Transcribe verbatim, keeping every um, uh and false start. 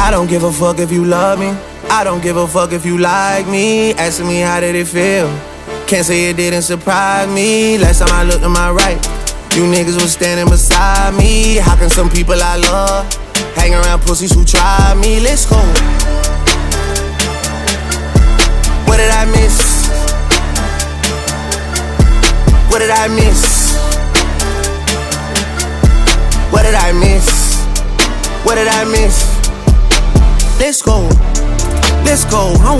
I don't give a fuck if you love me. I don't give a fuck if you like me. Asking me how did it feel. Can't say it didn't surprise me. Last time I looked to my right, you niggas was standing beside me. How can some people I love hang around pussies who try me? Let's go. What did I miss? What did I miss? What did I miss? What did I miss? Let's go. Let's go. I'm